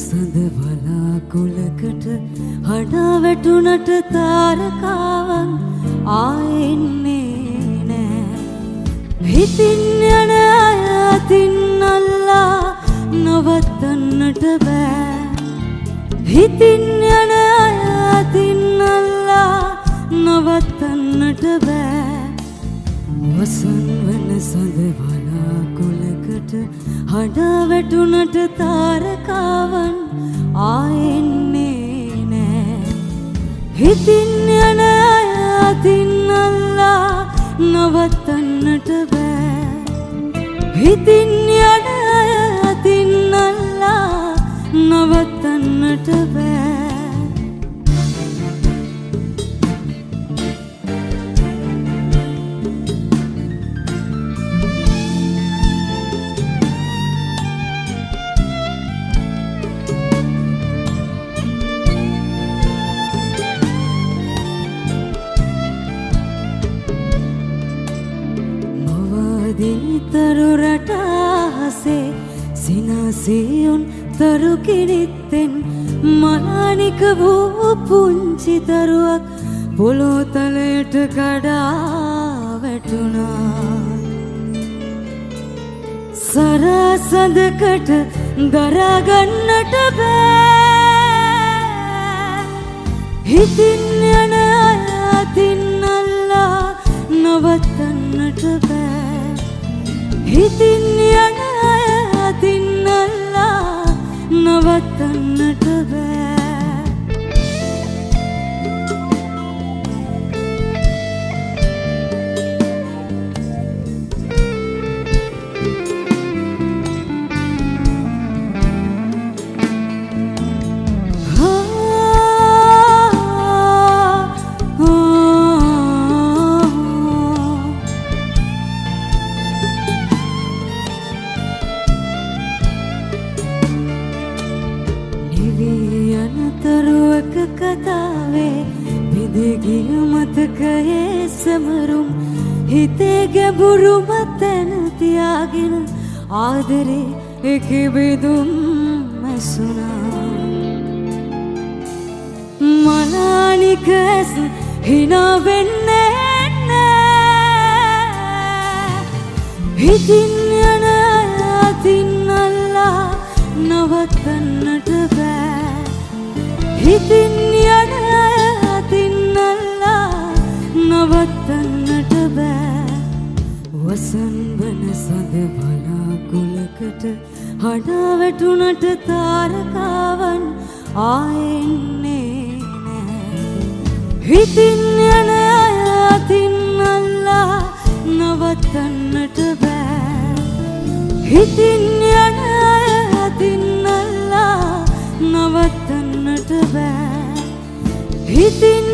සඳ වලාකුළකට හඩා වැටුණට තාරකාවන් ආයෙන්නේ නෑ. හිතින් යන අතින් අල්ලා නවත්තන්නට බෑ. හිතින් යන අතින් අල්ලා නවත්තන්නට බෑ. වසන් වන සඳ වලාකුළකට හඩා වැටුණට තාරකාවන් ආයෙන්නේ නෑ. හිතින් යන අතින් අල්ලා නවත්තන්නට බෑ. හිතින් යන අතින් අල්ලා නවත්තන්නට බෑ. තරු රටාසේ සිනාසියුන් තරු කිරිත්තෙන් මලානික වූ පුංචි දරුවක් පොළොතලයට කඩා වැටුණා. සරසඳකට දරාගන්නට බෑ. හිතින් යන අතින් අල්ලා නවත්තන්නට බෑ. හිතින් යන අතින් අල්ලා නවත්තන්නට බෑ. තරුවක කතාවේ විදගිය මතකයේ සමරුම් හිතේ ගැඹුරුම තැන තියාගෙන ආදරේ එකබෙදුම් මැසුණා. මලානික ඇස හිනා වෙන්නේ නෑ. හිතින් යන අතින් අල්ලා නවත්තන්නට බෑ. හිතින් යන අතින් අල්ලා නවත්තන්නට බෑ. වසන් වන සඳ වලාකුළකට හඩා වැටුණට තාරකාවන් ආයෙන්නේ නෑ. හිතින් යන අතින් අල්ලා නවත්තන්නට බෑ. හිතින් යන අතින් අල්ලා නවත්තන්නට බෑ. හිතින්